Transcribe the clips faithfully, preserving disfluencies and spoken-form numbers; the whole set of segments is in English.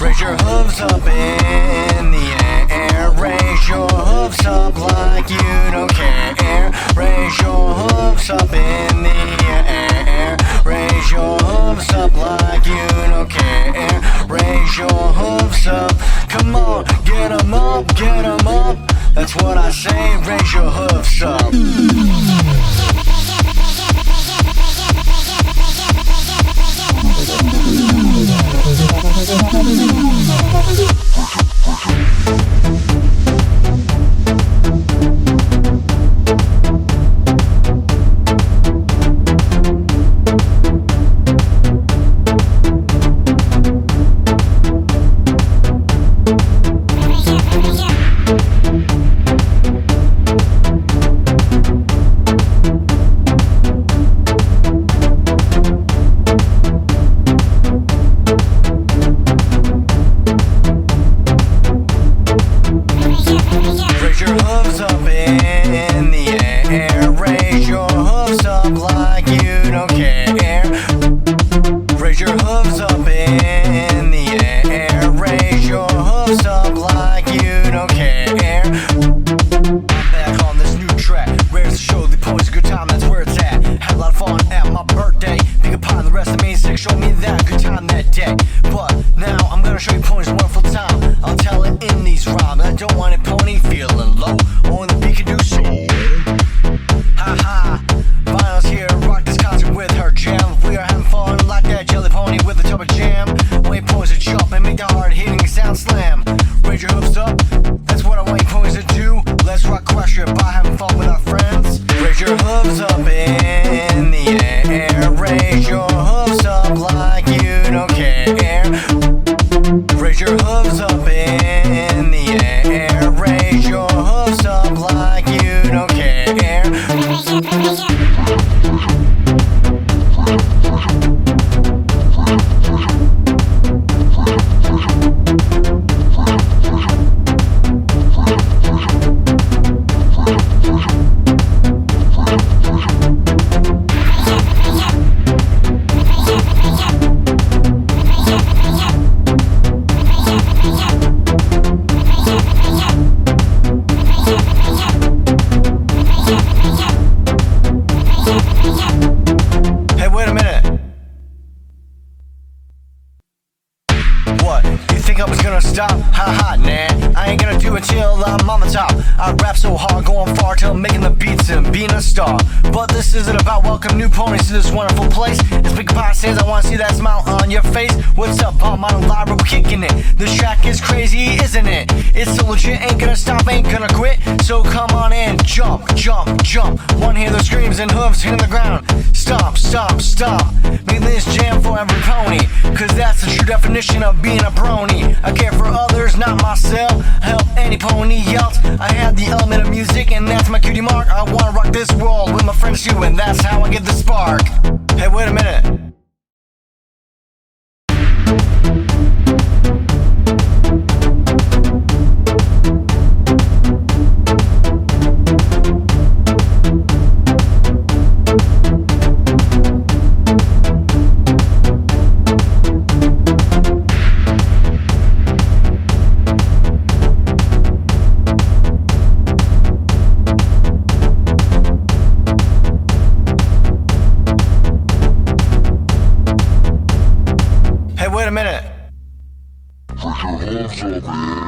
Raise your hooves up in the air. Raise your hooves up like you don't care. Raise your hooves up in the air. Raise your hooves up like you don't care. Raise your hooves up. Come on, get 'em up, get 'em up. That's what I say, raise your hooves up. Raise your hooves up in the air. Raise your hooves up like you don't care. Raise your hooves up in the air. Raise your hooves up like you don't care. Back on this new track, ready to show the points a good time, that's where it's at. Had a lot of fun at my birthday. Pick apart the rest of me, six show me that good time that day. But now I'm gonna show you points one full time. I'll tell it in these rhymes. I don't want it pony feeling low. Only the beat can do so. Ha ha. Vinyl's here, rock this concert with her jam. We are having fun like that jelly pony with a tub of jam. Wait points to jump and make the hard hitting sound slam. Raise your hooves up, that's what I want you ponies to do. Let's rock crush it by having fun with our friends. Raise your hooves up in the air. Raise your hooves up like you don't care. Raise your hooves up in the air. Raise your hooves up like you don't care. Hey, wait a minute. What? You think I was gonna stop? Haha, nah. I ain't gonna do it till I'm on the top. I rap so hard, going far till I'm making the beats and being a star. But this isn't about welcome new ponies to this wonderful place. As Big Pie says, I wanna see that smile on your face. What's up, I'm on a live, we're kicking it. This track is crazy, isn't it? It's so legit, ain't gonna stop, ain't gonna quit. So come on in, jump, jump, jump. One hear the screams and hooves hitting the ground. Stomp, stomp, stomp. Make this jam for every pony, cause that's the true definition of being a brony. I care for others, not myself. Help any pony else. I have the element of music, and that's my cutie mark. I wanna rock this world with my friends too, and that's how I get the spark. Hey, wait a minute. Hey, wait a minute. Raise your hooves up in the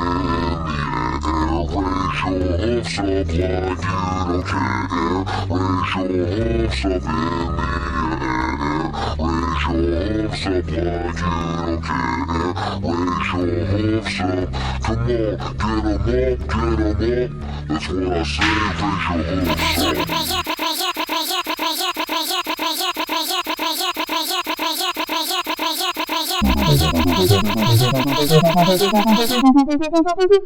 air. Raise your hooves up like you don't care. Raise your hooves up in the air. Raise your hooves up like you don't care. Raise your hooves up. Come on, get 'em up, get 'em up. That's what I say, raise your hooves up. Pressure, pressure, pressure, pressure, pressure, pressure, pressure, pressure, pressure, pressure, pressure, pressure, pressure, pressure,